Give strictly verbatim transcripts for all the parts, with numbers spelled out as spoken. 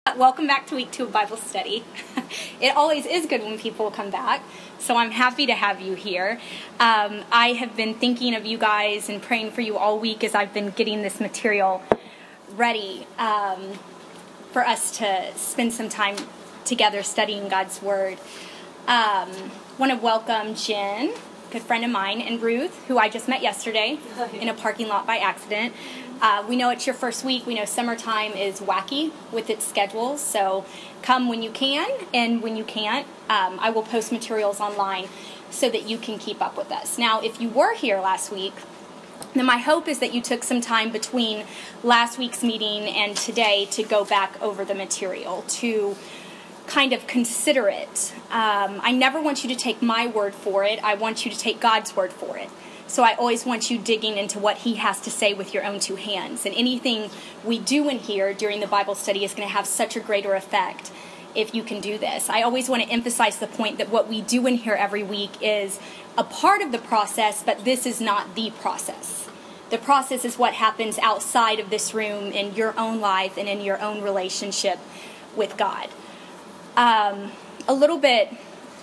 Welcome back to week two of Bible study. It always is good when people come back, so I'm happy to have you here. Um, I have been thinking of you guys and praying for you all week as I've been getting this material ready um, for us to spend some time together studying God's Word. Um, want to welcome Jen, good friend of mine, and Ruth, who I just met yesterday in a parking lot by accident. Uh, we know it's your first week. We know summertime is wacky with its schedules, so come when you can, and when you can't, um, I will post materials online so that you can keep up with us. Now, if you were here last week, then my hope is that you took some time between last week's meeting and today to go back over the material, to kind of consider it. Um, I never want you to take my word for it. I want you to take God's word for it. So I always want you digging into what he has to say with your own two hands. And anything we do in here during the Bible study is going to have such a greater effect if you can do this. I always want to emphasize the point that what we do in here every week is a part of the process, but this is not the process. The process is what happens outside of this room in your own life and in your own relationship with God. Um, a little bit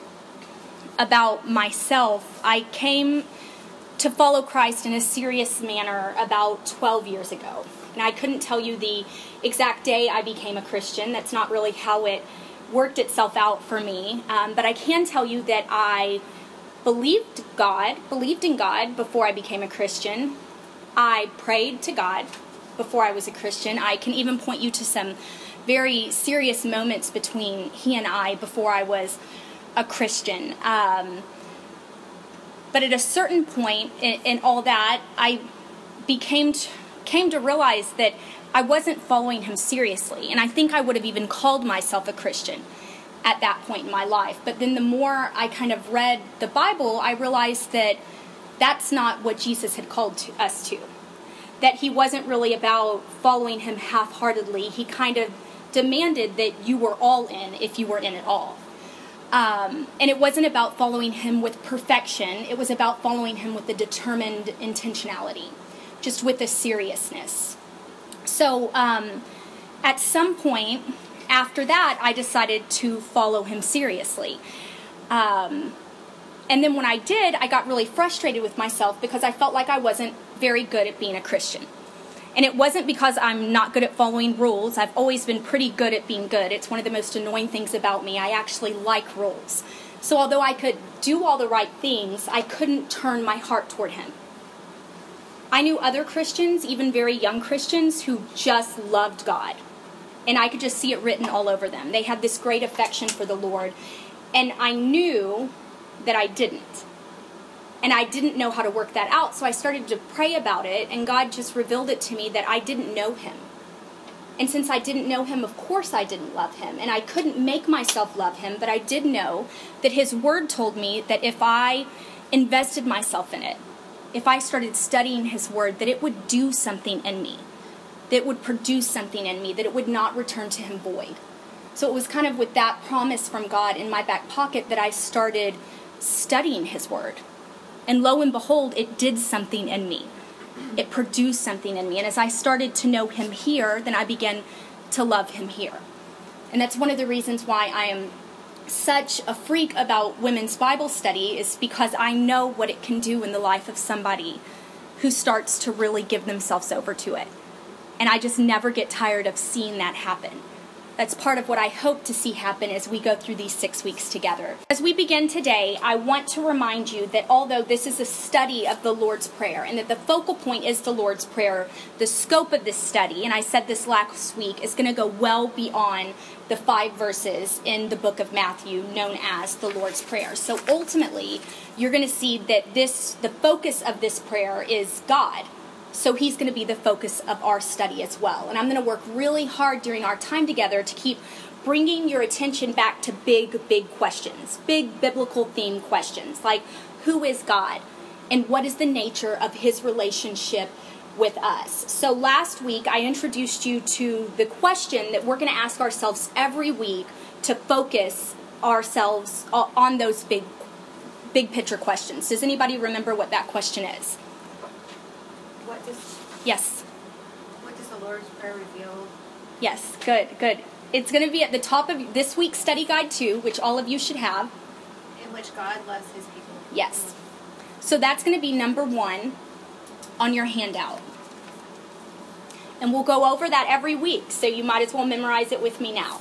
about myself. I came to follow Christ in a serious manner about twelve years ago. And I couldn't tell you the exact day I became a Christian. That's not really how it worked itself out for me. Um, but I can tell you that I believed God, believed in God before I became a Christian. I prayed to God before I was a Christian. I can even point you to some very serious moments between he and I before I was a Christian. Um, But at a certain point in, in all that, I became to, came to realize that I wasn't following him seriously. And I think I would have even called myself a Christian at that point in my life. But then the more I kind of read the Bible, I realized that that's not what Jesus had called to, us to. That he wasn't really about following him half-heartedly. He kind of demanded that you were all in if you were in at all. Um, and it wasn't about following him with perfection. It was about following him with a determined intentionality, just with a seriousness. So um, at some point after that, I decided to follow him seriously. Um, and then when I did, I got really frustrated with myself because I felt like I wasn't very good at being a Christian. And it wasn't because I'm not good at following rules. I've always been pretty good at being good. It's one of the most annoying things about me. I actually like rules. So although I could do all the right things, I couldn't turn my heart toward him. I knew other Christians, even very young Christians, who just loved God. And I could just see it written all over them. They had this great affection for the Lord. And I knew that I didn't. And I didn't know how to work that out, so I started to pray about it, and God just revealed it to me that I didn't know him. And since I didn't know him, of course I didn't love him, and I couldn't make myself love him, but I did know that his word told me that if I invested myself in it, if I started studying his word, that it would do something in me, that it would produce something in me, that it would not return to him void. So it was kind of with that promise from God in my back pocket that I started studying his word. And lo and behold, it did something in me. It produced something in me. And as I started to know him here, then I began to love him here. And that's one of the reasons why I am such a freak about women's Bible study, is because I know what it can do in the life of somebody who starts to really give themselves over to it. And I just never get tired of seeing that happen. That's part of what I hope to see happen as we go through these six weeks together. As we begin today, I want to remind you that although this is a study of the Lord's Prayer, and that the focal point is the Lord's Prayer, the scope of this study, and I said this last week, is going to go well beyond the five verses in the book of Matthew known as the Lord's Prayer. So ultimately, you're going to see that this, the focus of this prayer is God. So he's going to be the focus of our study as well. And I'm going to work really hard during our time together to keep bringing your attention back to big, big questions, big biblical theme questions, like who is God and what is the nature of his relationship with us. So last week I introduced you to the question that we're going to ask ourselves every week to focus ourselves on those big, big picture questions. Does anybody remember what that question is? What does Yes. What does the Lord's Prayer reveal? Yes, good, good. It's going to be at the top of this week's study guide too, which all of you should have. In which God loves his people. Yes. So that's going to be number one on your handout. And we'll go over that every week, so you might as well memorize it with me now.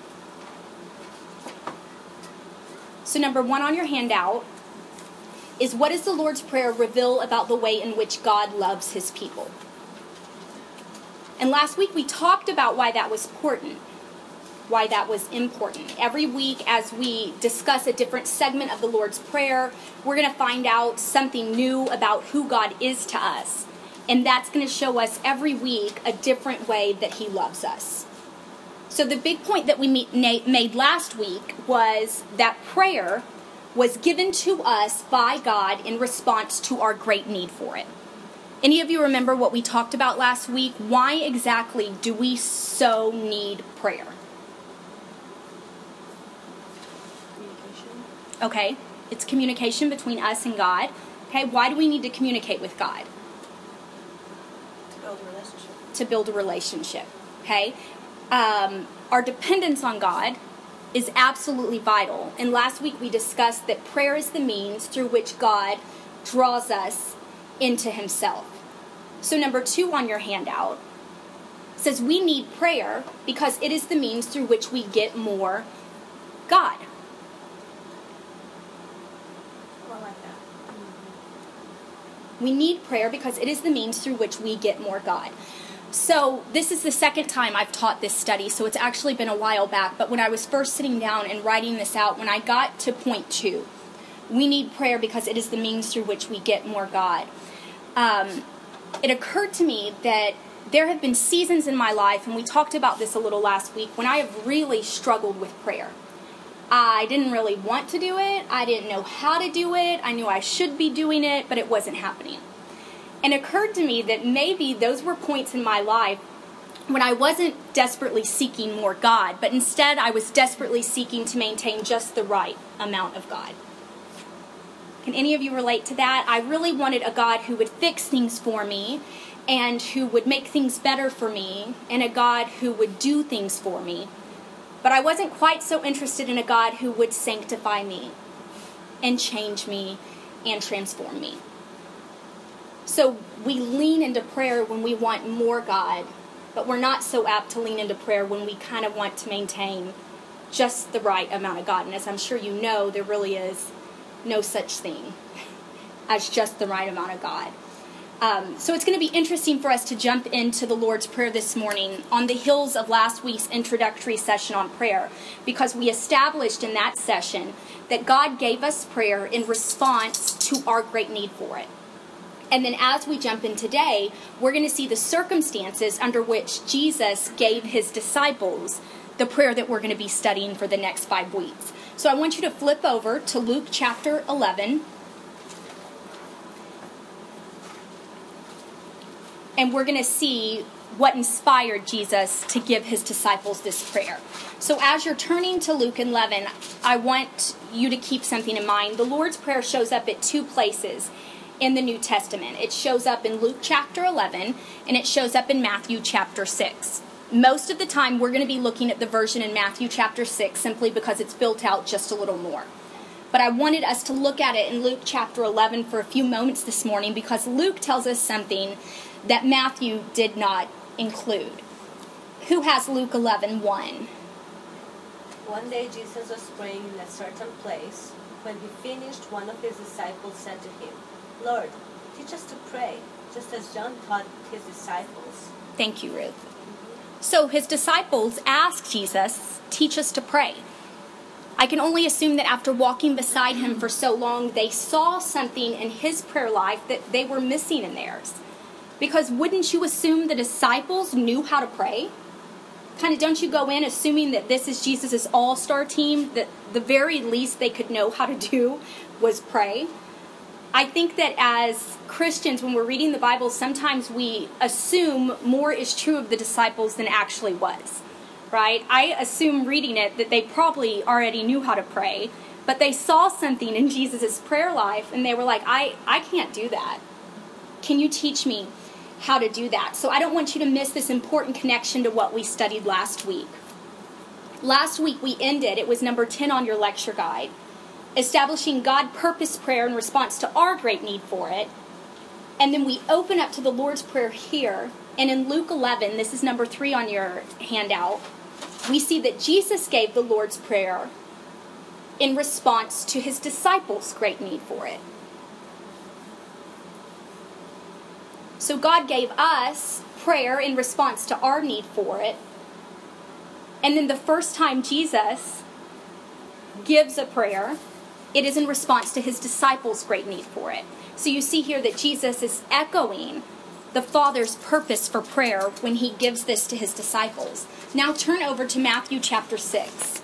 So number one on your handout is, what does the Lord's Prayer reveal about the way in which God loves his people? And last week we talked about why that was important. Why that was important. Every week as we discuss a different segment of the Lord's Prayer, we're going to find out something new about who God is to us. And that's going to show us every week a different way that he loves us. So the big point that we made last week was that prayer was given to us by God in response to our great need for it. Any of you remember what we talked about last week? Why exactly do we so need prayer? Okay, it's communication between us and God. Okay, why do we need to communicate with God? To build a relationship. To build a relationship, okay? Um, our dependence on God is absolutely vital. And last week we discussed that prayer is the means through which God draws us into himself. So number two on your handout says we need prayer because it is the means through which we get more God. We need prayer because it is the means through which we get more God. So this is the second time I've taught this study, so it's actually been a while back. But when I was first sitting down and writing this out, when I got to point two, we need prayer because it is the means through which we get more God. Um, it occurred to me that there have been seasons in my life, and we talked about this a little last week, when I have really struggled with prayer. I didn't really want to do it. I didn't know how to do it. I knew I should be doing it, but it wasn't happening. And it occurred to me that maybe those were points in my life when I wasn't desperately seeking more God, but instead I was desperately seeking to maintain just the right amount of God. Can any of you relate to that? I really wanted a God who would fix things for me and who would make things better for me, and a God who would do things for me. But I wasn't quite so interested in a God who would sanctify me and change me and transform me. So we lean into prayer when we want more God, but we're not so apt to lean into prayer when we kind of want to maintain just the right amount of God. And as I'm sure you know, there really is no such thing as just the right amount of God. Um, so it's going to be interesting for us to jump into the Lord's Prayer this morning on the heels of last week's introductory session on prayer, because we established in that session that God gave us prayer in response to our great need for it. And then as we jump in today, we're going to see the circumstances under which Jesus gave his disciples the prayer that we're going to be studying for the next five weeks. So I want you to flip over to Luke chapter eleven. And we're going to see what inspired Jesus to give his disciples this prayer. So as you're turning to Luke eleven, I want you to keep something in mind. The Lord's Prayer shows up at two places in the New Testament. It shows up in Luke chapter eleven, and it shows up in Matthew chapter six. Most of the time, we're going to be looking at the version in Matthew chapter six simply because it's built out just a little more. But I wanted us to look at it in Luke chapter eleven for a few moments this morning, because Luke tells us something that Matthew did not include. Who has Luke eleven one? One day Jesus was praying in a certain place. When he finished, one of his disciples said to him, "Lord, teach us to pray, just as John taught his disciples." Thank you, Ruth. So his disciples asked Jesus, "Teach us to pray." I can only assume that after walking beside him for so long, they saw something in his prayer life that they were missing in theirs. Because wouldn't you assume the disciples knew how to pray? Kind of, don't you go in assuming that this is Jesus' all-star team, that the very least they could know how to do was pray? I think that as Christians, when we're reading the Bible, sometimes we assume more is true of the disciples than actually was, right? I assume reading it that they probably already knew how to pray, but they saw something in Jesus' prayer life and they were like, I, I can't do that. Can you teach me how to do that? So I don't want you to miss this important connection to what we studied last week. Last week we ended, it was number ten on your lecture guide, establishing God-purpose prayer in response to our great need for it. And then we open up to the Lord's Prayer here. And in Luke eleven, this is number three on your handout, we see that Jesus gave the Lord's Prayer in response to his disciples' great need for it. So God gave us prayer in response to our need for it. And then the first time Jesus gives a prayer, it is in response to his disciples' great need for it. So you see here that Jesus is echoing the Father's purpose for prayer when he gives this to his disciples. Now turn over to Matthew chapter six.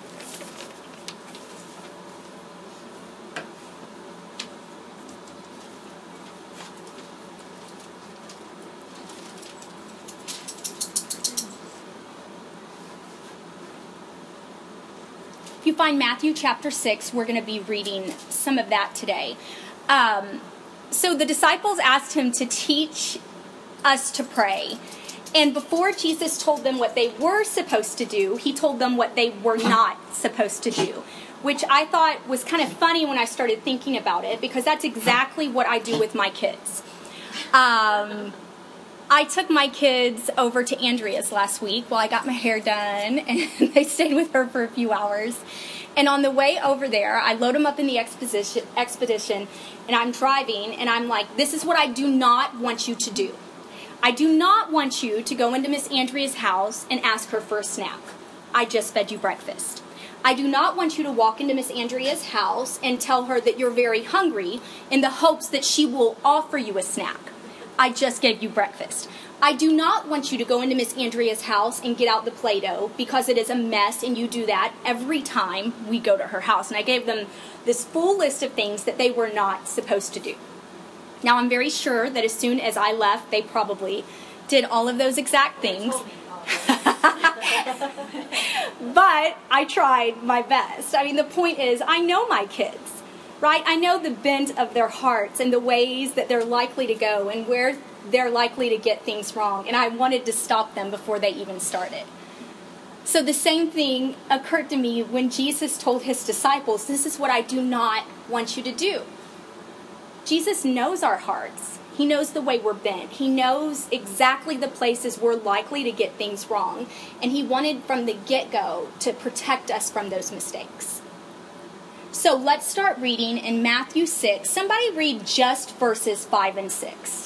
If you find Matthew chapter six, we're going to be reading some of that today. Um, so the disciples asked him to teach us to pray. And before Jesus told them what they were supposed to do, he told them what they were not supposed to do, which I thought was kind of funny when I started thinking about it, because that's exactly what I do with my kids. Um, I took my kids over to Andrea's last week while I got my hair done, and they stayed with her for a few hours. And on the way over there, I load them up in the expedition, expedition, and I'm driving, and I'm like, this is what I do not want you to do. I do not want you to go into Miss Andrea's house and ask her for a snack. I just fed you breakfast. I do not want you to walk into Miss Andrea's house and tell her that you're very hungry in the hopes that she will offer you a snack. I just gave you breakfast. I do not want you to go into Miss Andrea's house and get out the Play-Doh, because it is a mess, and you do that every time we go to her house. And I gave them this full list of things that they were not supposed to do. Now, I'm very sure that as soon as I left, they probably did all of those exact things. But I tried my best. I mean, the point is, I know my kids. Right? I know the bent of their hearts and the ways that they're likely to go and where they're likely to get things wrong. And I wanted to stop them before they even started. So the same thing occurred to me when Jesus told his disciples, this is what I do not want you to do. Jesus knows our hearts. He knows the way we're bent. He knows exactly the places we're likely to get things wrong. And he wanted from the get-go to protect us from those mistakes. So let's start reading in Matthew six. Somebody read just verses five and six.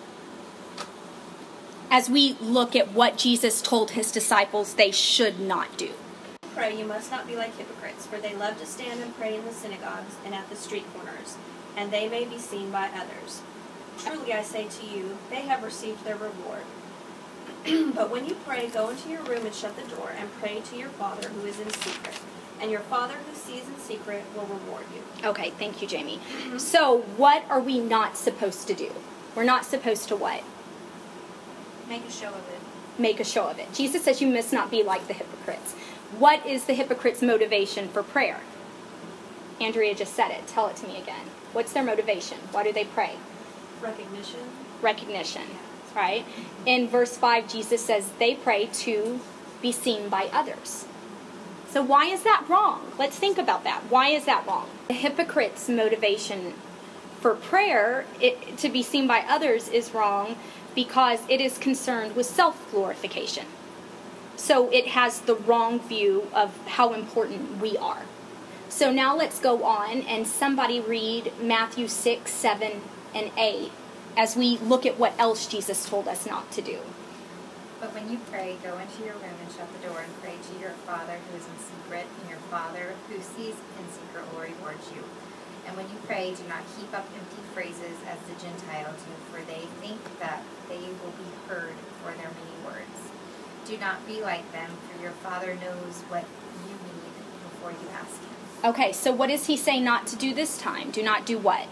As we look at what Jesus told his disciples they should not do. Pray, you must not be like hypocrites, for they love to stand and pray in the synagogues and at the street corners, and they may be seen by others. Truly I say to you, they have received their reward. But when you pray, go into your room and shut the door, and pray to your Father who is in secret. And your Father who sees in secret will reward you. Okay, thank you, Jamie. Mm-hmm. So what are we not supposed to do? We're not supposed to what? Make a show of it. Make a show of it. Jesus says you must not be like the hypocrites. What is the hypocrite's motivation for prayer? Andrea just said it. Tell it to me again. What's their motivation? Why do they pray? Recognition. Recognition, right? In verse five, Jesus says they pray to be seen by others. So why is that wrong? Let's think about that. Why is that wrong? The hypocrite's motivation for prayer, it, to be seen by others, is wrong because it is concerned with self-glorification. So it has the wrong view of how important we are. So now let's go on and somebody read Matthew six, seven, and eight as we look at what else Jesus told us not to do. But when you pray, go into your room and shut the door and pray to your Father who is in secret, and your Father who sees in secret will reward you. And when you pray, do not heap up empty phrases as the Gentiles do, for they think that they will be heard for their many words. Do not be like them, for your Father knows what you need before you ask him. Okay, so what does he say not to do this time? Do not do what?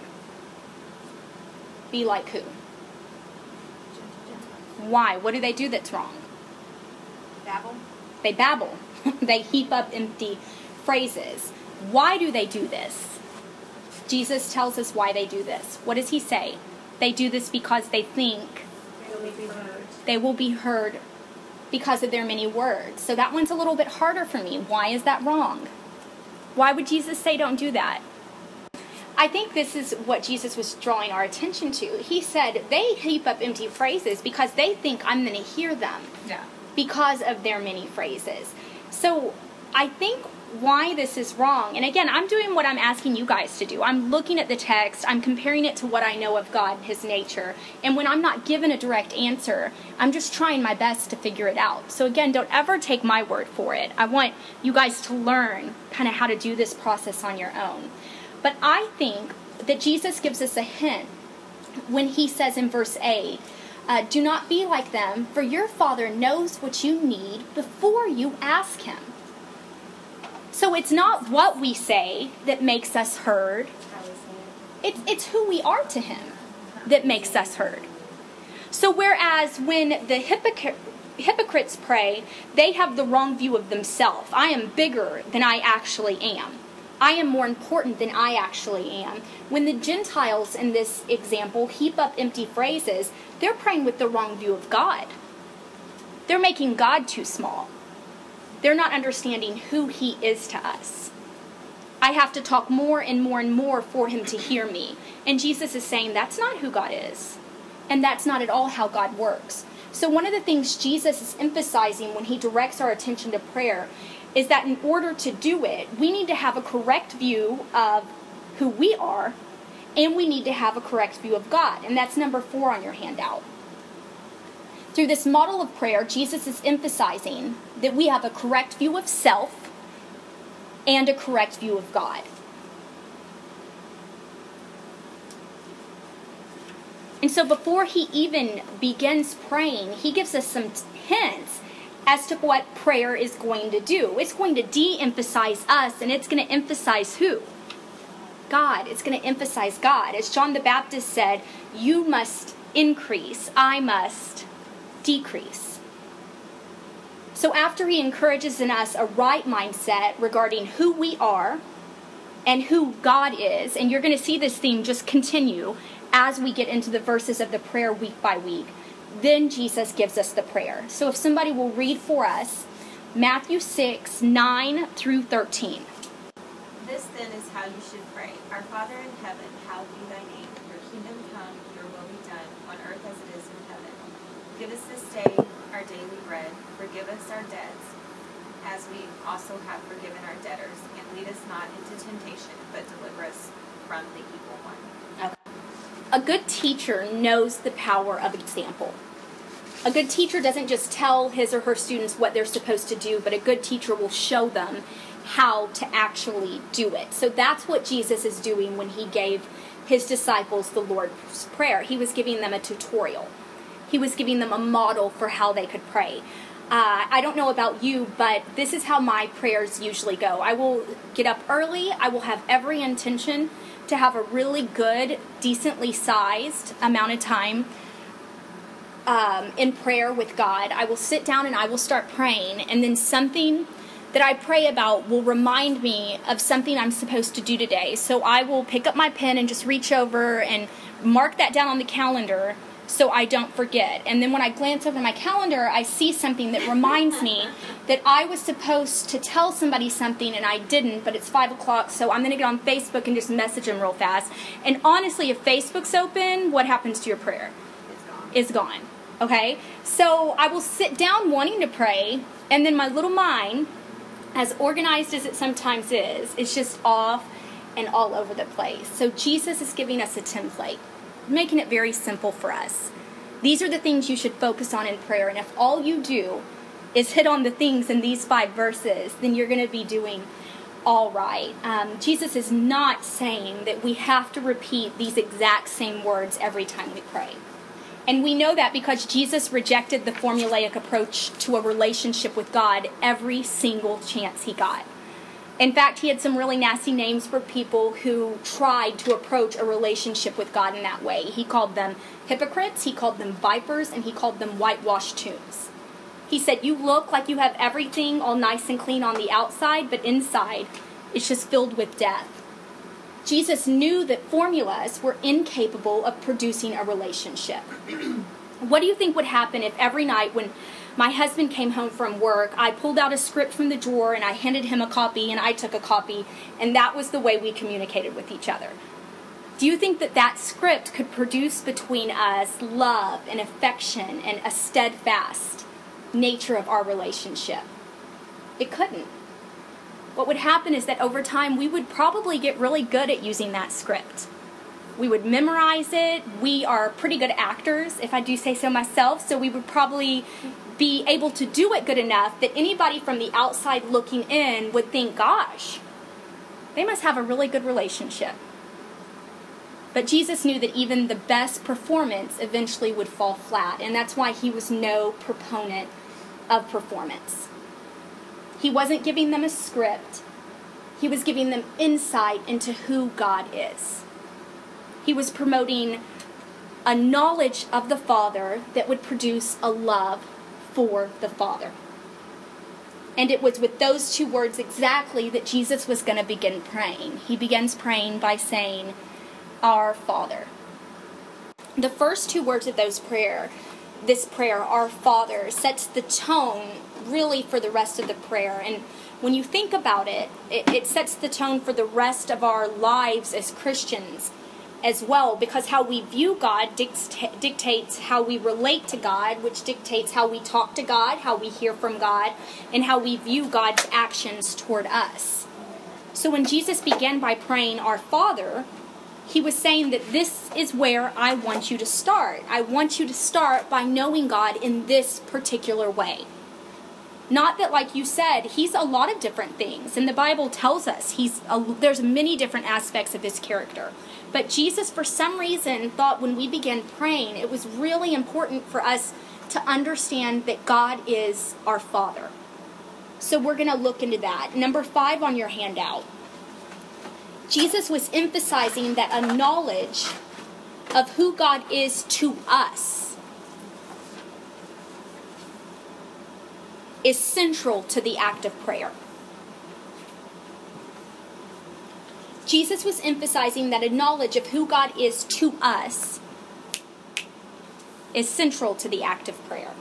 Be like who? Why? What do they do that's wrong? Babble. They babble. They heap up empty phrases. Why do they do this? Jesus tells us why they do this. What does he say? They do this because they think They will be heard. they will be heard because of their many words. So that one's a little bit harder for me. Why is that wrong? Why would Jesus say don't do that? I think this is what Jesus was drawing our attention to. He said they heap up empty phrases because they think I'm going to hear them. Yeah. Because of their many phrases. So I think why this is wrong, and again, I'm doing what I'm asking you guys to do. I'm looking at the text, I'm comparing it to what I know of God and his nature, and when I'm not given a direct answer, I'm just trying my best to figure it out. So again, don't ever take my word for it. I want you guys to learn kind of how to do this process on your own. But I think that Jesus gives us a hint when he says in verse eight, uh, do not be like them, for your Father knows what you need before you ask him. So it's not what we say that makes us heard. It's, it's who we are to him that makes us heard. So whereas when the hypocrite, hypocrites pray, they have the wrong view of themselves. I am bigger than I actually am. I am more important than I actually am. When the Gentiles in this example heap up empty phrases, they're praying with the wrong view of God. They're making God too small. They're not understanding who he is to us. I have to talk more and more and more for him to hear me. And Jesus is saying that's not who God is. And that's not at all how God works. So one of the things Jesus is emphasizing when he directs our attention to prayer is that in order to do it, we need to have a correct view of who we are, and we need to have a correct view of God. And that's number four on your handout. Through this model of prayer, Jesus is emphasizing that we have a correct view of self and a correct view of God. And so before he even begins praying, he gives us some hints as to what prayer is going to do. It's going to de-emphasize us, and it's going to emphasize who? God. It's going to emphasize God. As John the Baptist said, you must increase, I must decrease. So after he encourages in us a right mindset regarding who we are and who God is, and you're going to see this theme just continue as we get into the verses of the prayer week by week, then Jesus gives us the prayer. So if somebody will read for us Matthew six, nine through thirteen. This then is how you should pray. Our Father in heaven, hallowed be thy name. Your kingdom come, your will be done, on earth as it is in heaven. Give us this day our daily bread. Forgive us our debts, as we also have forgiven our debtors. And lead us not into temptation, but deliver us from the evil one. A good teacher knows the power of example. A good teacher doesn't just tell his or her students what they're supposed to do, but a good teacher will show them how to actually do it. So that's what Jesus is doing when he gave his disciples the Lord's Prayer. He was giving them a tutorial. He was giving them a model for how they could pray. Uh, I don't know about you, but this is how my prayers usually go. I will get up early. I will have every intention to have a really good, decently sized amount of time um, in prayer with God. I will sit down and I will start praying, and then something that I pray about will remind me of something I'm supposed to do today. So I will pick up my pen and just reach over and mark that down on the calendar so I don't forget. And then when I glance over my calendar, I see something that reminds me that I was supposed to tell somebody something and I didn't, but it's five o'clock, so I'm going to get on Facebook and just message them real fast. And honestly, if Facebook's open, what happens to your prayer? It's gone. It's gone. Okay? So I will sit down wanting to pray, and then my little mind, as organized as it sometimes is, is just off and all over the place. So Jesus is giving us a template, making it very simple for us. These are the things you should focus on in prayer, and if all you do is hit on the things in these five verses, then you're going to be doing all right. Um, Jesus is not saying that we have to repeat these exact same words every time we pray. And we know that because Jesus rejected the formulaic approach to a relationship with God every single chance he got. In fact, he had some really nasty names for people who tried to approach a relationship with God in that way. He called them hypocrites, he called them vipers, and he called them whitewashed tombs. He said, you look like you have everything all nice and clean on the outside, but inside it's just filled with death. Jesus knew that formulas were incapable of producing a relationship. What do you think would happen if every night when My husband came home from work. I pulled out a script from the drawer and I handed him a copy and I took a copy. And that was the way we communicated with each other. Do you think that that script could produce between us love and affection and a steadfast nature of our relationship? It couldn't. What would happen is that over time we would probably get really good at using that script. We would memorize it. We are pretty good actors, if I do say so myself, so we would probably be able to do it good enough that anybody from the outside looking in would think, gosh, they must have a really good relationship. But Jesus knew that even the best performance eventually would fall flat, and that's why he was no proponent of performance. He wasn't giving them a script. He was giving them insight into who God is. He was promoting a knowledge of the Father that would produce a love for the Father. And it was with those two words exactly that Jesus was going to begin praying. He begins praying by saying, Our Father. The first two words of those prayer, this prayer, Our Father, sets the tone really for the rest of the prayer. And when you think about it, it, it sets the tone for the rest of our lives as Christians as well, because how we view God dicta- dictates how we relate to God, which dictates how we talk to God, how we hear from God, and how we view God's actions toward us. So when Jesus began by praying, Our Father, he was saying that this is where I want you to start. I want you to start by knowing God in this particular way. Not that, like you said, he's a lot of different things. And the Bible tells us he's a, there's many different aspects of his character. But Jesus, for some reason, thought when we began praying, it was really important for us to understand that God is our Father. So we're going to look into that. Number five on your handout. Jesus was emphasizing that a knowledge of who God is to us is central to the act of prayer. Jesus was emphasizing that a knowledge of who God is to us is central to the act of prayer.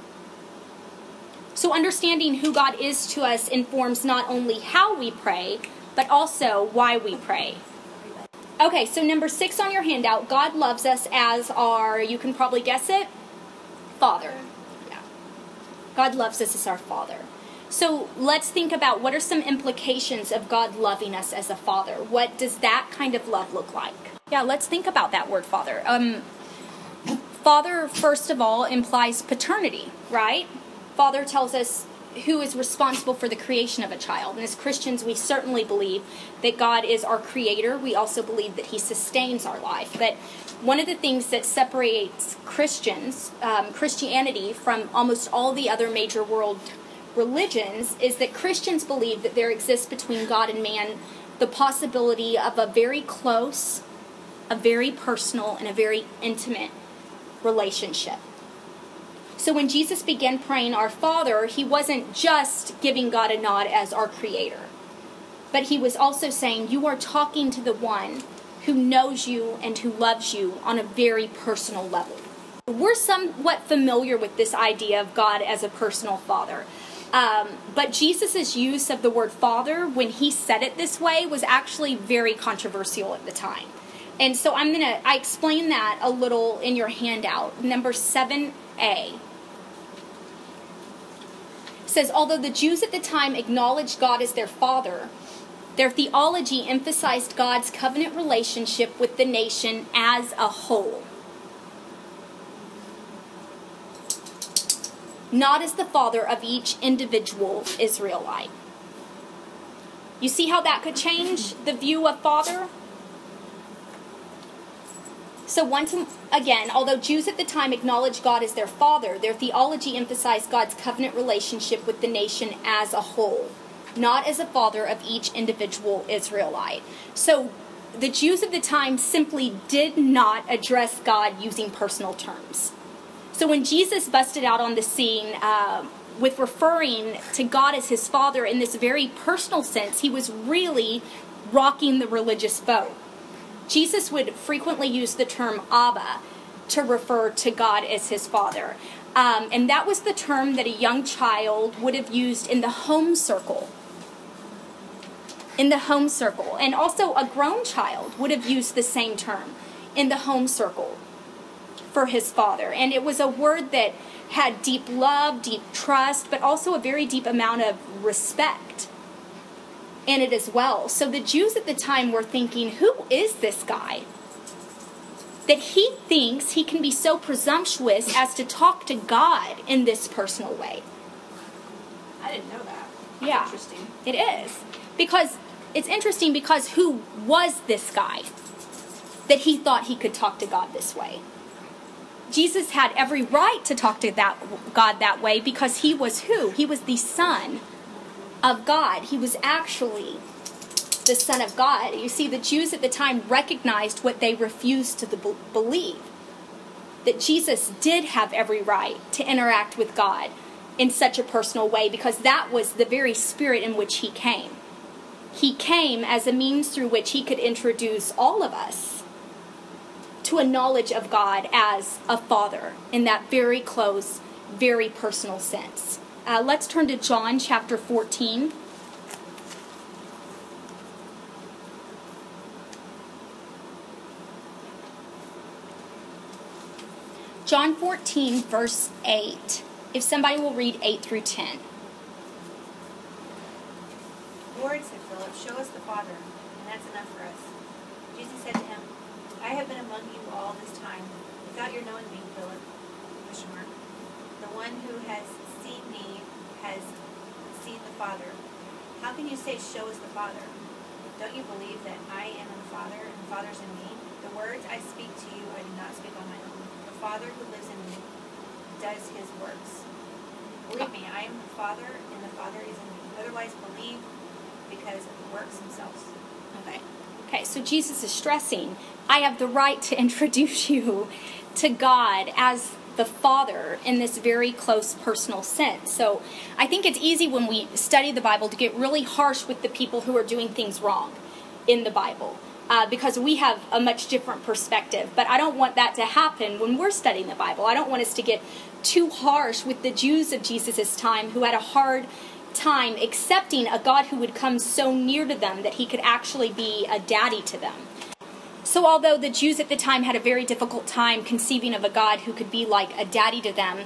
So understanding who God is to us informs not only how we pray, but also why we pray. Okay, so number six on your handout, God loves us as our, you can probably guess it, Father. Yeah. God loves us as our Father. So let's think about what are some implications of God loving us as a Father. What does that kind of love look like? Yeah, let's think about that word Father. Um, Father, first of all, implies paternity, right? Father tells us who is responsible for the creation of a child. And as Christians, we certainly believe that God is our creator. We also believe that he sustains our life. But one of the things that separates Christians, um, Christianity, from almost all the other major world religions is that Christians believe that there exists between God and man the possibility of a very close, a very personal, and a very intimate relationship. So when Jesus began praying Our Father, he wasn't just giving God a nod as our creator, but he was also saying, you are talking to the one who knows you and who loves you on a very personal level. We're somewhat familiar with this idea of God as a personal father. Um, but Jesus' use of the word Father, when he said it this way, was actually very controversial at the time. And so I'm going to, I explain that a little in your handout. Number seven A says, although the Jews at the time acknowledged God as their Father, their theology emphasized God's covenant relationship with the nation as a whole, not as the father of each individual Israelite. You see how that could change the view of Father? So once again, although Jews at the time acknowledged God as their Father, their theology emphasized God's covenant relationship with the nation as a whole, not as a father of each individual Israelite. So the Jews of the time simply did not address God using personal terms. So when Jesus busted out on the scene uh, with referring to God as his Father in this very personal sense, he was really rocking the religious boat. Jesus would frequently use the term Abba to refer to God as his Father. Um, and that was the term that a young child would have used in the home circle. In the home circle. And also a grown child would have used the same term in the home circle for his father. And it was a word that had deep love, deep trust, but also a very deep amount of respect in it as well. So the Jews at the time were thinking, who is this guy? That he thinks he can be so presumptuous as to talk to God in this personal way. I didn't know that. That's Yeah, interesting. it is. Because it's interesting because who was this guy that he thought he could talk to God this way? Jesus had every right to talk to that God that way because he was who? He was the Son of God. He was actually the Son of God. You see, the Jews at the time recognized what they refused to the be- believe. That Jesus did have every right to interact with God in such a personal way because that was the very spirit in which he came. He came as a means through which he could introduce all of us to a knowledge of God as a father in that very close, very personal sense. Uh, let's turn to John chapter fourteen. John fourteen, verse eight. If somebody will read eight through ten. Lord, said Philip, show us the Father, and that's enough for us. Jesus said to him, I have been among you all this time, without your knowing me, Philip. Question mark. The one who has seen me has seen the Father. How can you say, show us the Father? Don't you believe that I am in the Father, and the Father's in me? The words I speak to you, I do not speak on my own. The Father who lives in me does his works. Believe me, I am the Father, and the Father is in me. Otherwise, believe because of the works themselves. Okay. Okay, so Jesus is stressing, I have the right to introduce you to God as the Father in this very close personal sense. So I think it's easy when we study the Bible to get really harsh with the people who are doing things wrong in the Bible. Uh, because we have a much different perspective. But I don't want that to happen when we're studying the Bible. I don't want us to get too harsh with the Jews of Jesus' time who had a hard time accepting a God who would come so near to them that he could actually be a daddy to them. So although the Jews at the time had a very difficult time conceiving of a God who could be like a daddy to them,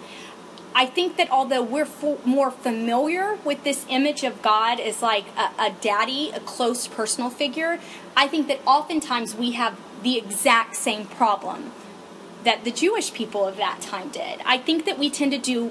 I think that although we're fo- more familiar with this image of God as like a, a daddy, a close personal figure, I think that oftentimes we have the exact same problem that the Jewish people of that time did. I think that we tend to do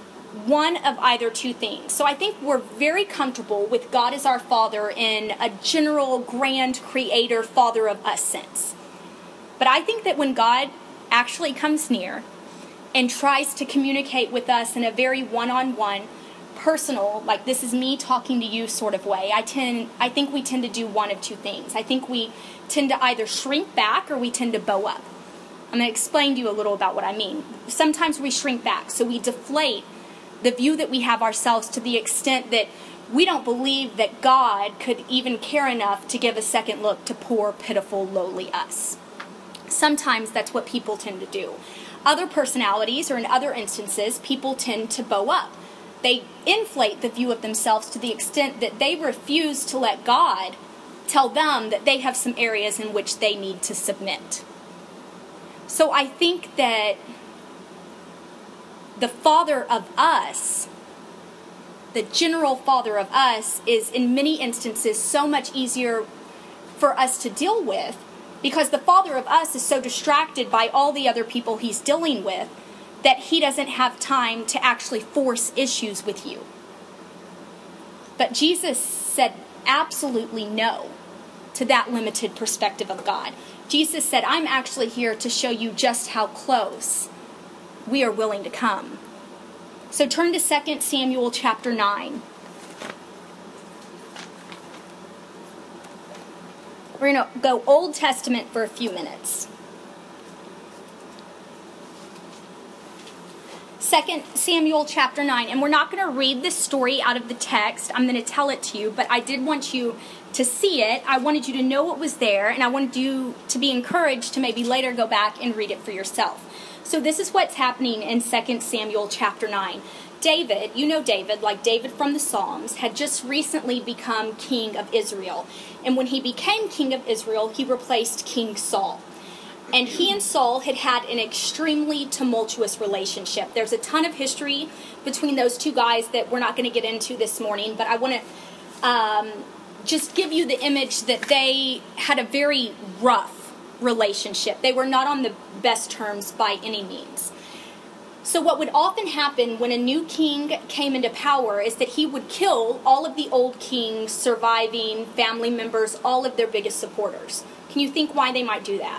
one of either two things. So I think we're very comfortable with God as our Father in a general, grand, creator, Father of us sense. But I think that when God actually comes near and tries to communicate with us in a very one-on-one, personal, like this is me talking to you sort of way, I tend, I think we tend to do one of two things. I think we tend to either shrink back or we tend to bow up. I'm going to explain to you a little about what I mean. Sometimes we shrink back, so we deflate the view that we have ourselves to the extent that we don't believe that God could even care enough to give a second look to poor, pitiful, lowly us. Sometimes that's what people tend to do. Other personalities, or in other instances, people tend to bow up. They inflate the view of themselves to the extent that they refuse to let God tell them that they have some areas in which they need to submit. So I think that the Father of us, the general Father of us, is in many instances so much easier for us to deal with because the Father of us is so distracted by all the other people he's dealing with that he doesn't have time to actually force issues with you. But Jesus said absolutely no to that limited perspective of God. Jesus said, I'm actually here to show you just how close we are willing to come. So turn to Second Samuel chapter nine. We're going to go Old Testament for a few minutes. Second Samuel chapter nine. And we're not going to read this story out of the text. I'm going to tell it to you, but I did want you to see it. I wanted you to know what was there, and I wanted you to be encouraged to maybe later go back and read it for yourself. So this is what's happening in Second Samuel chapter nine. David, you know David, like David from the Psalms, had just recently become king of Israel. And when he became king of Israel, he replaced King Saul. And he and Saul had had an extremely tumultuous relationship. There's a ton of history between those two guys that we're not going to get into this morning, but I want to um, just give you the image that they had a very rough relationship. They were not on the best terms by any means. So what would often happen when a new king came into power is that he would kill all of the old king's surviving family members, all of their biggest supporters. Can you think why they might do that?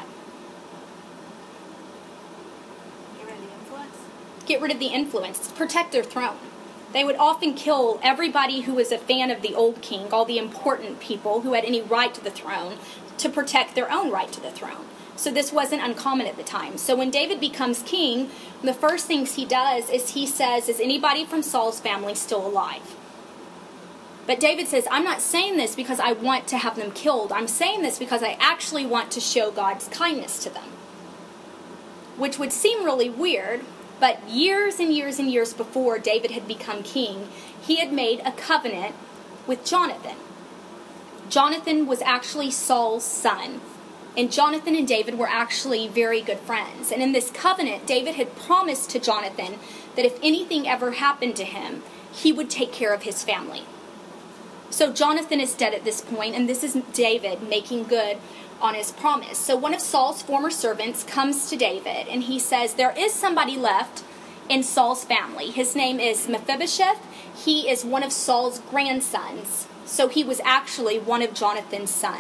Get rid of the influence? Get rid of the influence, protect their throne. They would often kill everybody who was a fan of the old king, all the important people who had any right to the throne, to protect their own right to the throne. So this wasn't uncommon at the time. So when David becomes king, the first things he does is he says, is anybody from Saul's family still alive? But David says, I'm not saying this because I want to have them killed. I'm saying this because I actually want to show God's kindness to them. Which would seem really weird, but years and years and years before David had become king, he had made a covenant with Jonathan. Jonathan was actually Saul's son. And Jonathan and David were actually very good friends. And in this covenant, David had promised to Jonathan that if anything ever happened to him, he would take care of his family. So Jonathan is dead at this point, and this is David making good on his promise. So one of Saul's former servants comes to David, and he says, there is somebody left in Saul's family. His name is Mephibosheth. He is one of Saul's grandsons. So he was actually one of Jonathan's sons.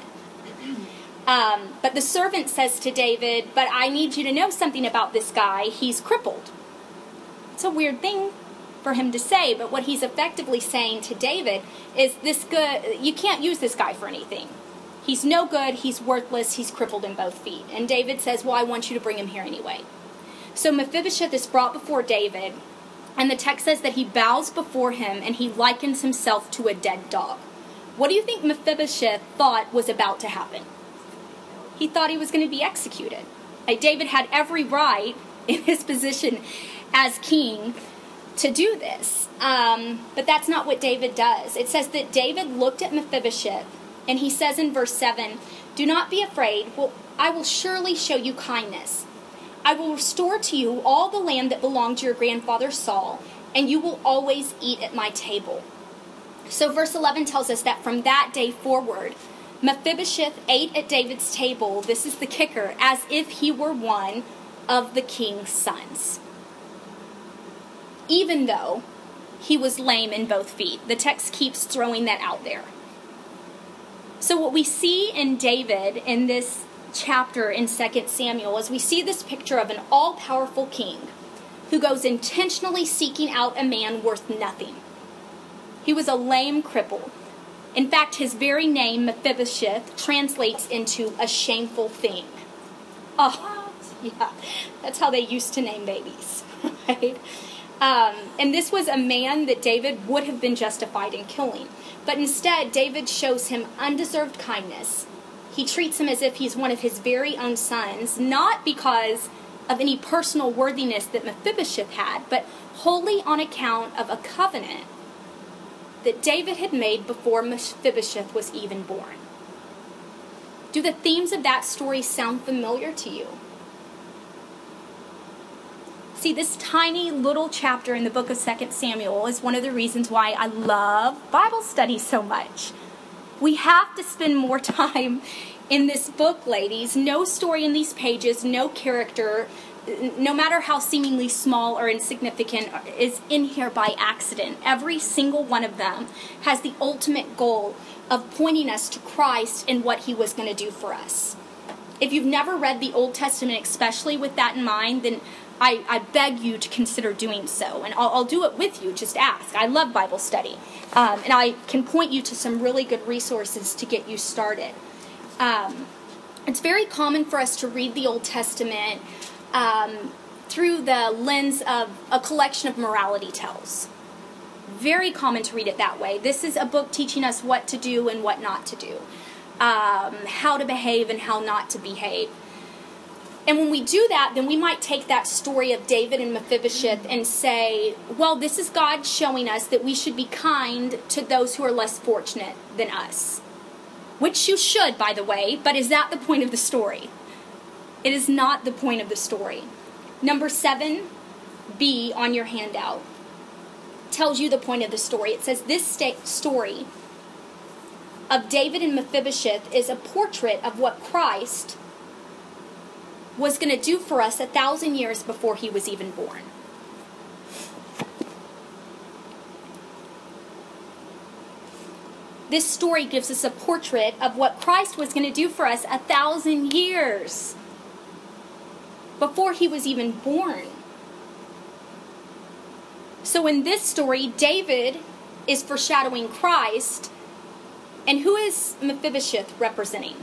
Um, but the servant says to David, but I need you to know something about this guy. He's crippled. It's a weird thing for him to say, but what he's effectively saying to David is this good, you can't use this guy for anything. He's no good, he's worthless, he's crippled in both feet. And David says, well, I want you to bring him here anyway. So Mephibosheth is brought before David, and the text says that he bows before him and he likens himself to a dead dog. What do you think Mephibosheth thought was about to happen? He thought he was going to be executed. Like David had every right in his position as king to do this. Um, but that's not what David does. It says that David looked at Mephibosheth, and he says in verse seven, do not be afraid. Well, I will surely show you kindness. I will restore to you all the land that belonged to your grandfather Saul, and you will always eat at my table. So verse eleven tells us that from that day forward, Mephibosheth ate at David's table, this is the kicker, as if he were one of the king's sons. Even though he was lame in both feet. The text keeps throwing that out there. So what we see in David in this chapter in Second Samuel is we see this picture of an all-powerful king who goes intentionally seeking out a man worth nothing. He was a lame cripple. In fact, his very name, Mephibosheth, translates into a shameful thing. Oh, yeah, that's how they used to name babies, right? Um, and this was a man that David would have been justified in killing. But instead, David shows him undeserved kindness. He treats him as if he's one of his very own sons, not because of any personal worthiness that Mephibosheth had, but wholly on account of a covenant that David had made before Mephibosheth was even born. Do the themes of that story sound familiar to you? See, this tiny little chapter in the book of Second Samuel is one of the reasons why I love Bible study so much. We have to spend more time in this book, ladies. No story in these pages, no character, no matter how seemingly small or insignificant, is in here by accident. Every single one of them has the ultimate goal of pointing us to Christ and what he was going to do for us. If you've never read the Old Testament, especially with that in mind, then I, I beg you to consider doing so. And I'll, I'll do it with you. Just ask. I love Bible study. Um, and I can point you to some really good resources to get you started. Um, it's very common for us to read the Old Testament um, through the lens of a collection of morality tales. Very common to read it that way. This is a book teaching us what to do and what not to do. Um, how to behave and how not to behave. And when we do that, then we might take that story of David and Mephibosheth and say, well, this is God showing us that we should be kind to those who are less fortunate than us. Which you should, by the way, but is that the point of the story? It is not the point of the story. Number seven, B on your handout, tells you the point of the story. It says this sta- story of David and Mephibosheth is a portrait of what Christ was going to do for us a thousand years before he was even born. This story gives us a portrait of what Christ was going to do for us a thousand years before he was even born. So in this story, David is foreshadowing Christ, and who is Mephibosheth representing?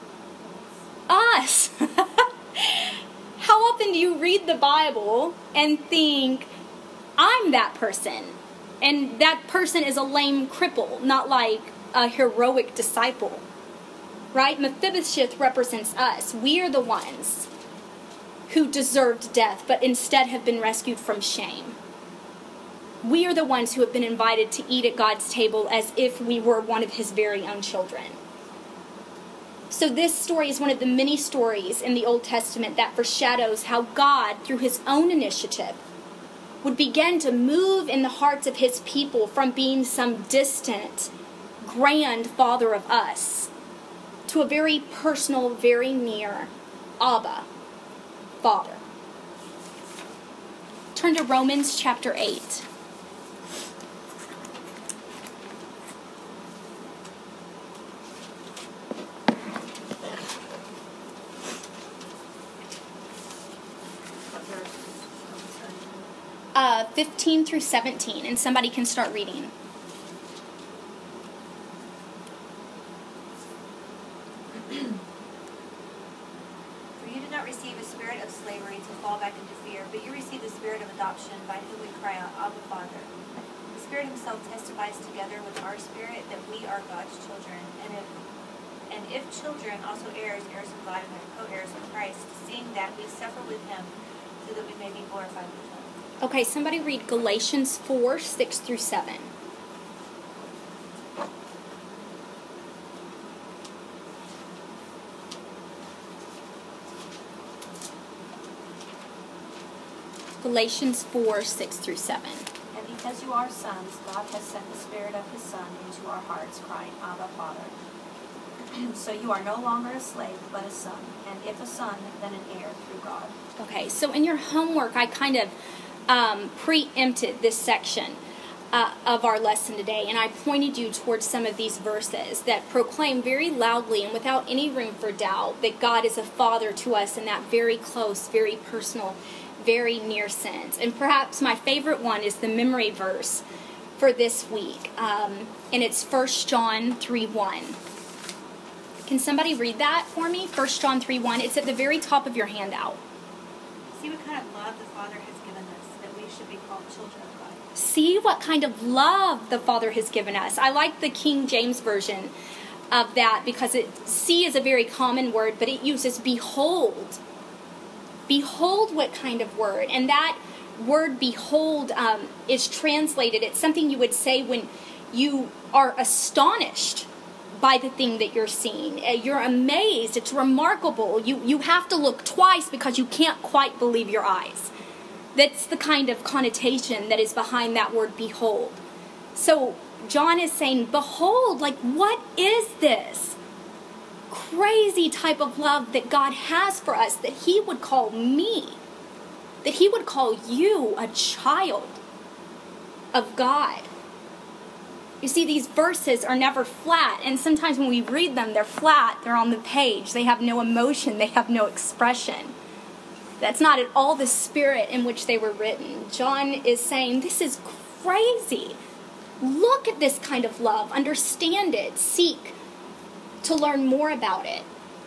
Us. How often do you read the Bible and think, I'm that person, and that person is a lame cripple, not like a heroic disciple, right? Mephibosheth represents us. We are the ones who deserved death, but instead have been rescued from shame. We are the ones who have been invited to eat at God's table as if we were one of his very own children. So this story is one of the many stories in the Old Testament that foreshadows how God, through his own initiative, would begin to move in the hearts of his people from being some distant, grand father of us to a very personal, very near Abba, Father. Turn to Romans chapter eight. Uh, fifteen through seventeen, and somebody can start reading. For you did not receive a spirit of slavery to fall back into fear, but you received the spirit of adoption, by whom we cry out, Abba, Father. The Spirit himself testifies together with our spirit that we are God's children, and if and if children, also heirs, heirs of God, and co-heirs with Christ, seeing that we suffer with him, so that we may be glorified with him. Okay, somebody read Galatians four, six through seven. Galatians four, six through seven. And because you are sons, God has sent the Spirit of his Son into our hearts, crying, Abba, Father. So you are no longer a slave, but a son. And if a son, then an heir through God. Okay, so in your homework, I kind of um, preempted this section uh, of our lesson today, and I pointed you towards some of these verses that proclaim very loudly and without any room for doubt that God is a father to us in that very close, very personal, very near sense. And perhaps my favorite one is the memory verse for this week, um, and it's First John three one. Can somebody read that for me? First John three one. It's at the very top of your handout. See what kind of love the Father has given us, that we should be called children of God. See what kind of love the Father has given us. I like the King James Version of that because it, see is a very common word, but it uses behold. Behold what kind of word. And that word behold um, is translated. It's something you would say when you are astonished by the thing that you're seeing. Uh, you're amazed. It's remarkable. You, you have to look twice because you can't quite believe your eyes. That's the kind of connotation that is behind that word behold. So John is saying, behold, like what is this crazy type of love that God has for us, that he would call me, that he would call you a child of God. You see, these verses are never flat, and sometimes when we read them, they're flat, they're on the page, they have no emotion, they have no expression. That's not at all the spirit in which they were written. John is saying, this is crazy. Look at this kind of love, understand it, seek to learn more about it.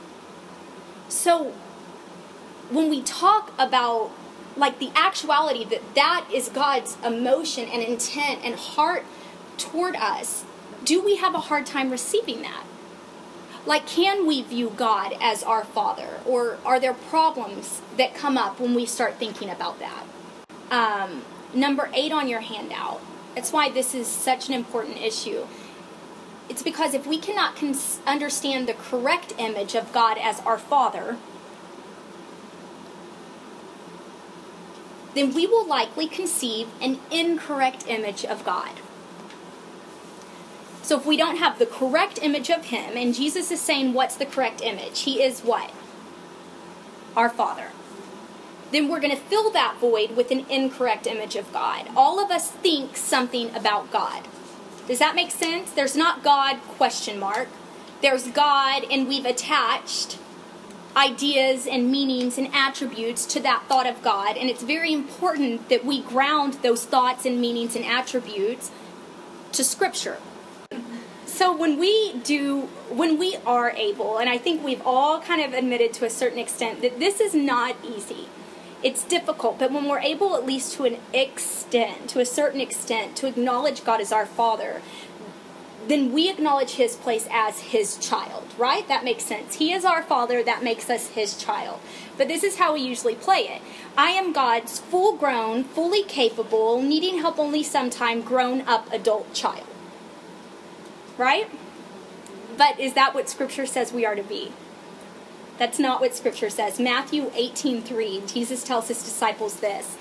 So, when we talk about, like, the actuality that that is God's emotion and intent and heart toward us, do we have a hard time receiving that? Like, can we view God as our Father? Or are there problems that come up when we start thinking about that? Um, number eight on your handout. That's why this is such an important issue. It's because if we cannot cons- understand the correct image of God as our Father, then we will likely conceive an incorrect image of God. So if we don't have the correct image of Him, and Jesus is saying, what's the correct image? He is what? Our Father. Then we're going to fill that void with an incorrect image of God. All of us think something about God. Does that make sense? There's not God, question mark. There's God, and we've attached ideas and meanings and attributes to that thought of God. And it's very important that we ground those thoughts and meanings and attributes to Scripture. So when we do, when we are able, and I think we've all kind of admitted to a certain extent that this is not easy. It's difficult, but when we're able, at least to an extent, to a certain extent, to acknowledge God as our Father, then we acknowledge His place as His child, right? That makes sense. He is our Father, that makes us His child. But this is how we usually play it. I am God's full-grown, fully capable, needing help only sometime, grown-up adult child. Right? But is that what Scripture says we are to be? That's not what Scripture says. Matthew eighteen three, Jesus tells His disciples this.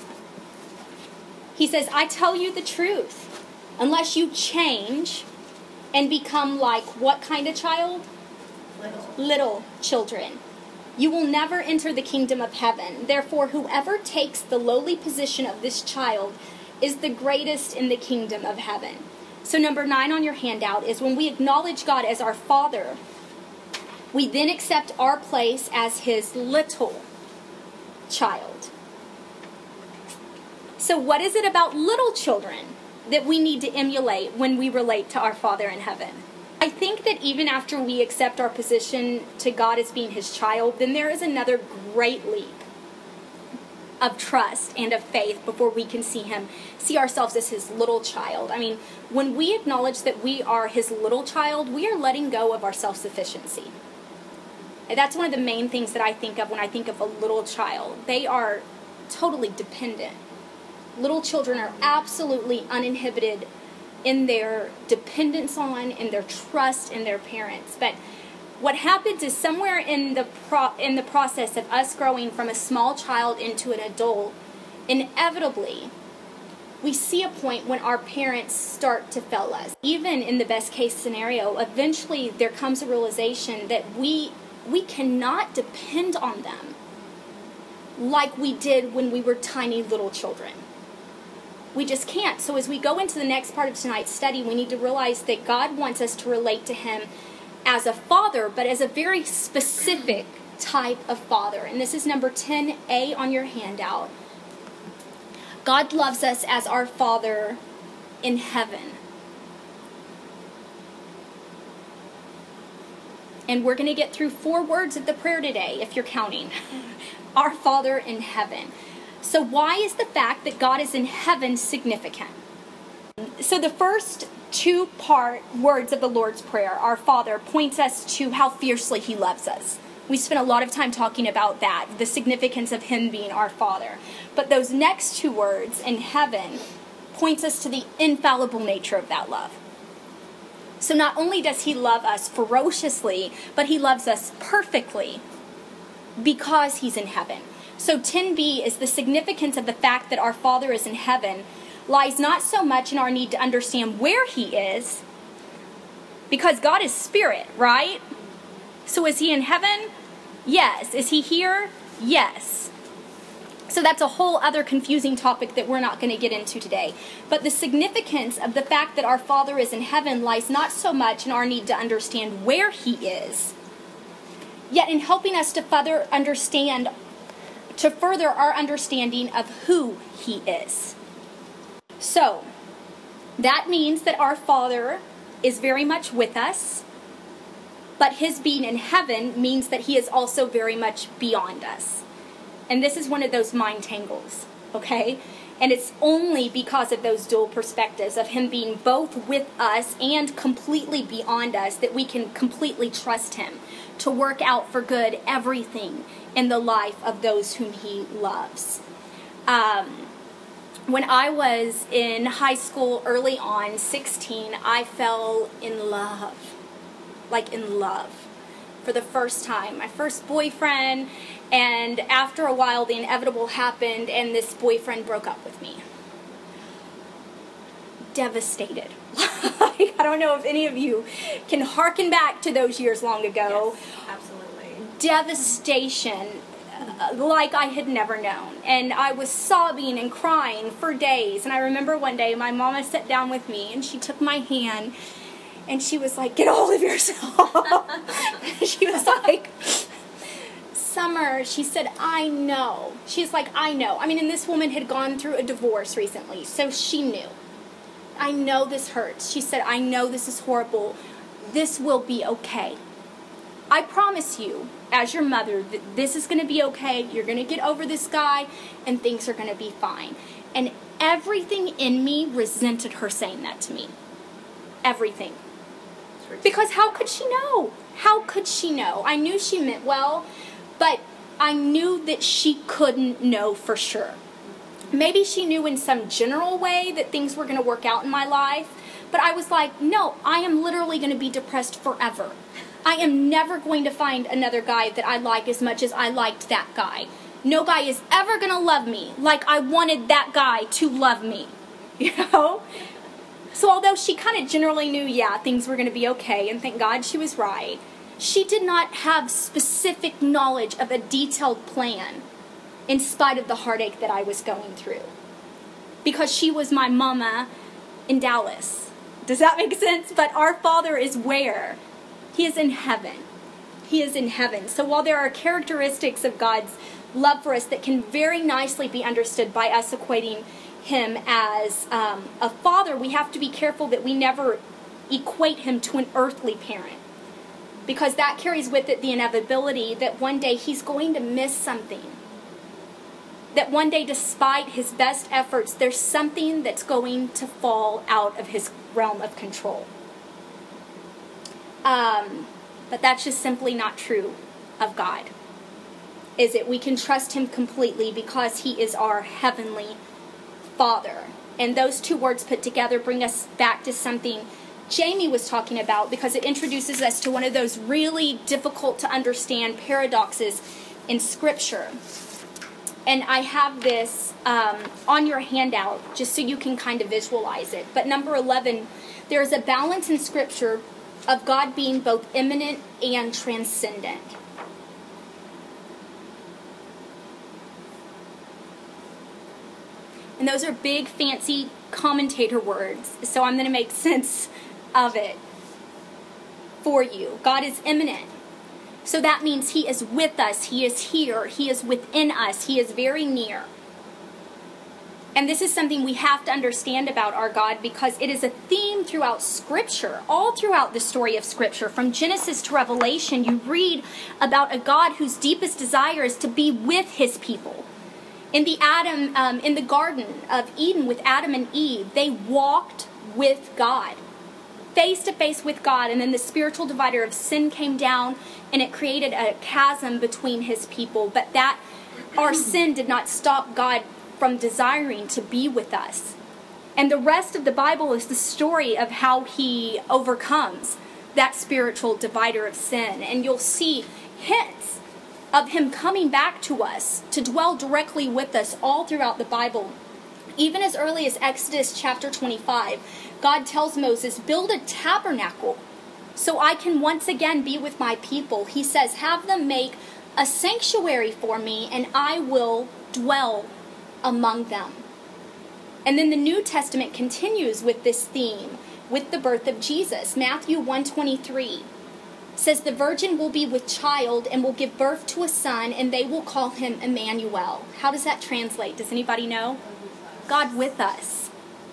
He says, I tell you the truth. Unless you change and become like what kind of child? Little. Little children. You will never enter the kingdom of heaven. Therefore, whoever takes the lowly position of this child is the greatest in the kingdom of heaven. So number nine on your handout is when we acknowledge God as our Father, we then accept our place as His little child. So what is it about little children that we need to emulate when we relate to our Father in heaven? I think that even after we accept our position to God as being His child, then there is another great leap of trust and of faith before we can see Him, see ourselves as His little child. I mean, when we acknowledge that we are His little child, we are letting go of our self-sufficiency. And that's one of the main things that I think of when I think of a little child. They are totally dependent. Little children are absolutely uninhibited in their dependence on, in their trust in their parents. But what happens is somewhere in the pro- in the process of us growing from a small child into an adult, inevitably, we see a point when our parents start to fail us. Even in the best case scenario, eventually there comes a realization that we we cannot depend on them like we did when we were tiny little children. We just can't. So as we go into the next part of tonight's study, we need to realize that God wants us to relate to Him as a father, but as a very specific type of father. And this is number ten A on your handout. God loves us as our Father in heaven. And we're going to get through four words of the prayer today, if you're counting. Our Father in heaven. So why is the fact that God is in heaven significant? So the first two part words of the Lord's Prayer, our Father, points us to how fiercely He loves us. We spent a lot of time talking about that, the significance of Him being our Father. But those next two words, in heaven, points us to the infallible nature of that love. So not only does He love us ferociously, but He loves us perfectly because He's in heaven. So ten B is the significance of the fact that our Father is in heaven lies not so much in our need to understand where He is, because God is spirit, right? So is He in heaven? Yes. Is He here? Yes. So that's a whole other confusing topic that we're not going to get into today. But the significance of the fact that our Father is in heaven lies not so much in our need to understand where He is, yet in helping us to further understand, to further our understanding of who He is. So, that means that our Father is very much with us, but His being in heaven means that He is also very much beyond us. And this is one of those mind tangles, okay? And it's only because of those dual perspectives of him being both with us and completely beyond us that we can completely trust him to work out for good everything in the life of those whom he loves. Um, when I was in high school early on, sixteen, I fell in love. Like in love. For the first time. My first boyfriend. And after a while, the inevitable happened, and this boyfriend broke up with me. Devastated. Like, I don't know if any of you can hearken back to those years long ago. Yes, absolutely. Devastation uh, like I had never known. And I was sobbing and crying for days. And I remember one day my mama sat down with me, and she took my hand, and she was like, "Get a hold of yourself." She was like... Summer, she said, "I know." She's like, "I know." I mean, and this woman had gone through a divorce recently, so she knew. "I know this hurts." She said, "I know this is horrible. This will be okay. I promise you, as your mother, that this is going to be okay. You're going to get over this guy, and things are going to be fine." And everything in me resented her saying that to me. Everything. Because how could she know? How could she know? I knew she meant well, but I knew that she couldn't know for sure. Maybe she knew in some general way that things were going to work out in my life, but I was like, no, I am literally going to be depressed forever. I am never going to find another guy that I like as much as I liked that guy. No guy is ever going to love me like I wanted that guy to love me, you know? So although she kind of generally knew, yeah, things were going to be okay, and thank God she was right, she did not have specific knowledge of a detailed plan in spite of the heartache that I was going through. Because she was my mama in Dallas. Does that make sense? But our Father is where? He is in heaven. He is in heaven. So while there are characteristics of God's love for us that can very nicely be understood by us equating him as um, a father, we have to be careful that we never equate him to an earthly parent. Because that carries with it the inevitability that one day he's going to miss something. That one day, despite his best efforts, there's something that's going to fall out of his realm of control. Um, but that's just simply not true of God. Is it? We can trust him completely because he is our heavenly Father. And those two words put together bring us back to something Jamie was talking about, because it introduces us to one of those really difficult to understand paradoxes in Scripture. And I have this um, on your handout just so you can kind of visualize it. But number eleven, there is a balance in Scripture of God being both immanent and transcendent. And those are big, fancy commentator words. So I'm going to make sense of it for you. God is immanent. So that means he is with us. He is here. He is within us. He is very near. And this is something we have to understand about our God, because it is a theme throughout Scripture, all throughout the story of Scripture. From Genesis to Revelation, you read about a God whose deepest desire is to be with his people. In the Adam, um, in the Garden of Eden with Adam and Eve, they walked with God, face to face with God, and then the spiritual divider of sin came down, and it created a chasm between his people. But that our sin did not stop God from desiring to be with us. And the rest of the Bible is the story of how he overcomes that spiritual divider of sin. And you'll see hints of him coming back to us to dwell directly with us all throughout the Bible. Even as early as Exodus chapter twenty-five, God tells Moses, build a tabernacle so I can once again be with my people. He says, have them make a sanctuary for me, and I will dwell among them. And then the New Testament continues with this theme, with the birth of Jesus. Matthew one twenty-three says, the virgin will be with child and will give birth to a son, and they will call him Emmanuel. How does that translate? Does anybody know? God with us.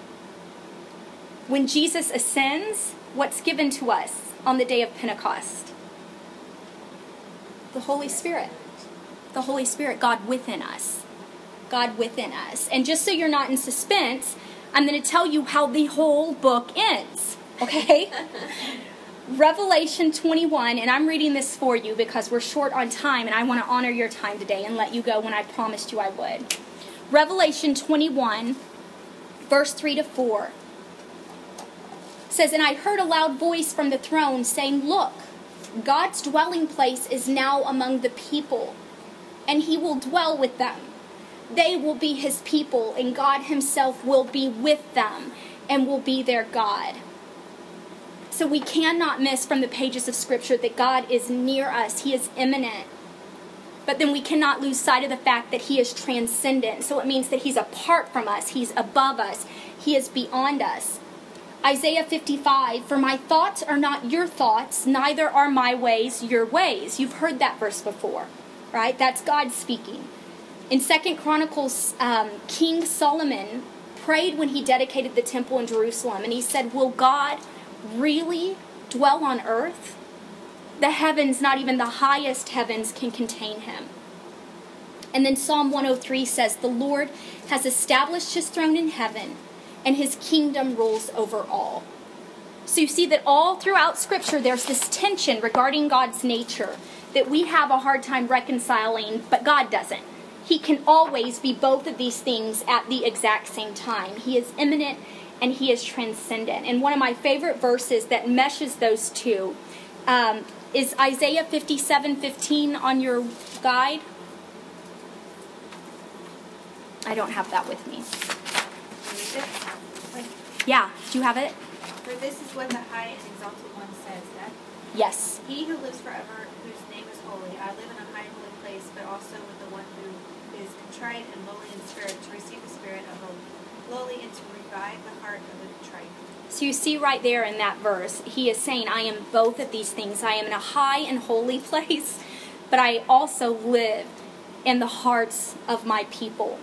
When Jesus ascends, what's given to us on the day of Pentecost? The Holy Spirit. The Holy Spirit, God within us. God within us. And just so you're not in suspense, I'm going to tell you how the whole book ends, okay? Revelation twenty-one, and I'm reading this for you because we're short on time, and I want to honor your time today and let you go when I promised you I would. Revelation twenty-one, verse three to four says, "And I heard a loud voice from the throne saying, 'Look, God's dwelling place is now among the people, and he will dwell with them. They will be his people, and God himself will be with them and will be their God.'" So we cannot miss from the pages of Scripture that God is near us. He is immanent. But then we cannot lose sight of the fact that he is transcendent. So it means that he's apart from us. He's above us. He is beyond us. Isaiah fifty-five, "For my thoughts are not your thoughts, neither are my ways your ways." You've heard that verse before, right? That's God speaking. In Second Chronicles, um, King Solomon prayed when he dedicated the temple in Jerusalem, and he said, "Will God really dwell on earth? The heavens, not even the highest heavens, can contain him." And then Psalm one oh three says, "The Lord has established his throne in heaven, and his kingdom rules over all." So you see that all throughout Scripture there's this tension regarding God's nature that we have a hard time reconciling, but God doesn't. He can always be both of these things at the exact same time. He is immanent and he is transcendent. And one of my favorite verses that meshes those two um, is Isaiah fifty-seven fifteen on your guide. I don't have that with me. Yeah, do you have it? For this is what the high and exalted one says, that Yes. he who lives forever, whose name is holy, I live in a high and holy place, but also with the one who is contrite and lowly in spirit, to receive the spirit of the lowly and to revive the heart of the contrite. So you see right there in that verse, he is saying, I am both of these things. I am in a high and holy place, but I also live in the hearts of my people.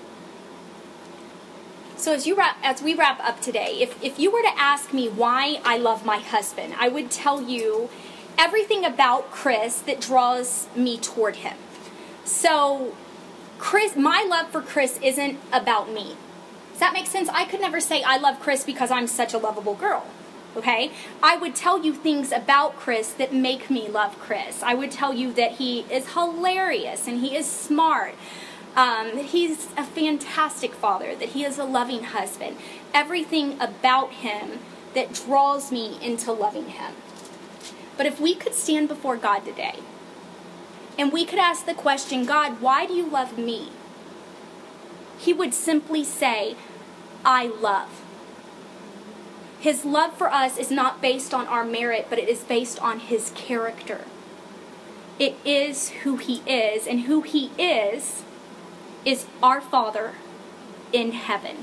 So as you wrap, as we wrap up today, if, if you were to ask me why I love my husband, I would tell you everything about Chris that draws me toward him. So Chris, my love for Chris isn't about me. Does that make sense? I could never say I love Chris because I'm such a lovable girl. Okay? I would tell you things about Chris that make me love Chris. I would tell you that he is hilarious and he is smart. Um, that he's a fantastic father, that he is a loving husband. Everything about him that draws me into loving him. But if we could stand before God today, and we could ask the question, God, why do you love me? He would simply say, I love. His love for us is not based on our merit, but it is based on his character. It is who he is, and who he is is our Father in heaven.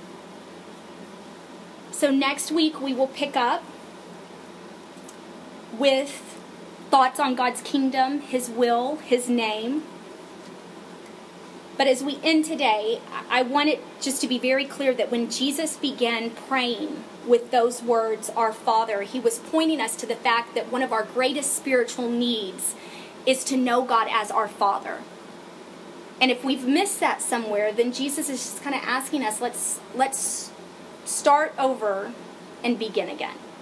So next week we will pick up with thoughts on God's kingdom, his will, his name. But as we end today, I want it just to be very clear that when Jesus began praying with those words, our Father, he was pointing us to the fact that one of our greatest spiritual needs is to know God as our Father. And if we've missed that somewhere, then Jesus is just kind of asking us, let's let's start over and begin again.